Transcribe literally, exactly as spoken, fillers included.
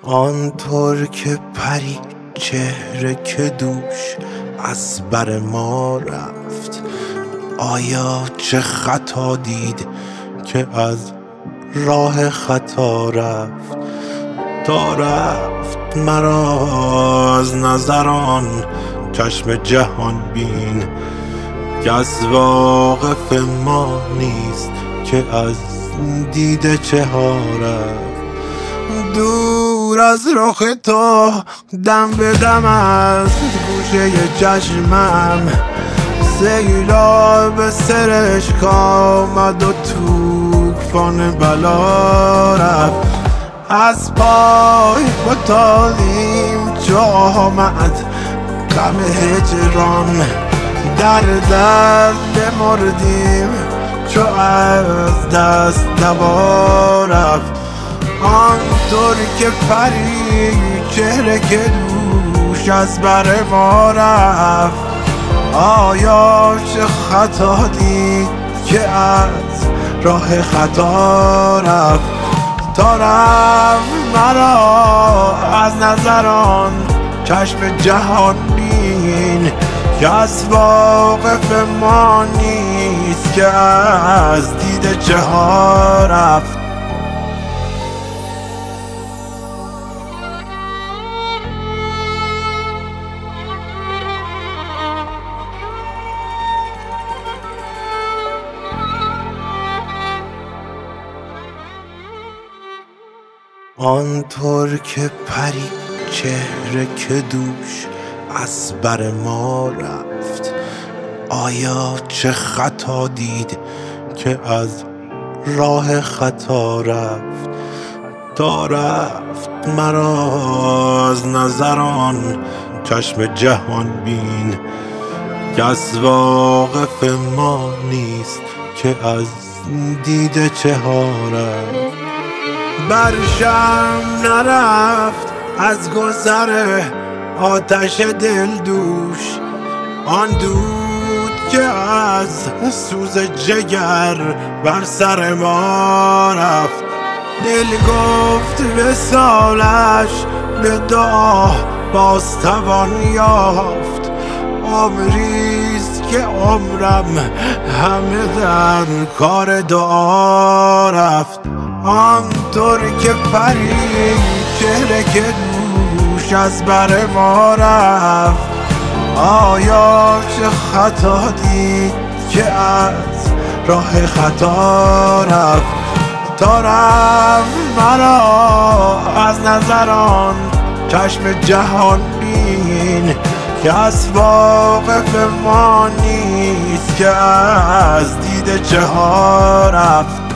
آنطور که پری چهره که دوش از بر ما رفت، آیا چه خطا دید که از راه خطا رفت؟ تا رفت مرا از نظران چشم جهان بین که از واقف ما نیست که از دیده چه ها رفت. دور از رخ تو دم به دم از گوشه چشمم سیلاب سرشک آمد و توفان بلا رفت. از پای فتادیم چو آمد غم هجران، در درد بمردیم چو از دست دوا رفت. آنطور که پری چهره که دوش از بر ما رفت، آیا چه خطا دید که از راه خطا رفت؟ تا رفت مرا از نظران چشم جهان بین که از واقف ما نیست که از دیده چه ها رفت. آنطور که پری چهره که دوش از بر ما رفت، آیا چه خطا دید که از راه خطا رفت؟ تا رفت مرا از نظران چشم جهان بین که از واقف ما نیست که از دیده چه ها رفت. بر شمع نرفت از گذر آتش دل دوش آن دود که از سوز جگر بر سر ما رفت. دل گفت وصالش به دعا باز توان یافت، عمریست که عمرم همه در کار دعا رفت. آنطور که پری چهره که دوش از بر ما رفت، آیا چه خطا دید که از راه خطا رفت؟ تا رفت مرا از نظران چشم جهان بین که از واقف ما نیست که از دیده چه ها رفت.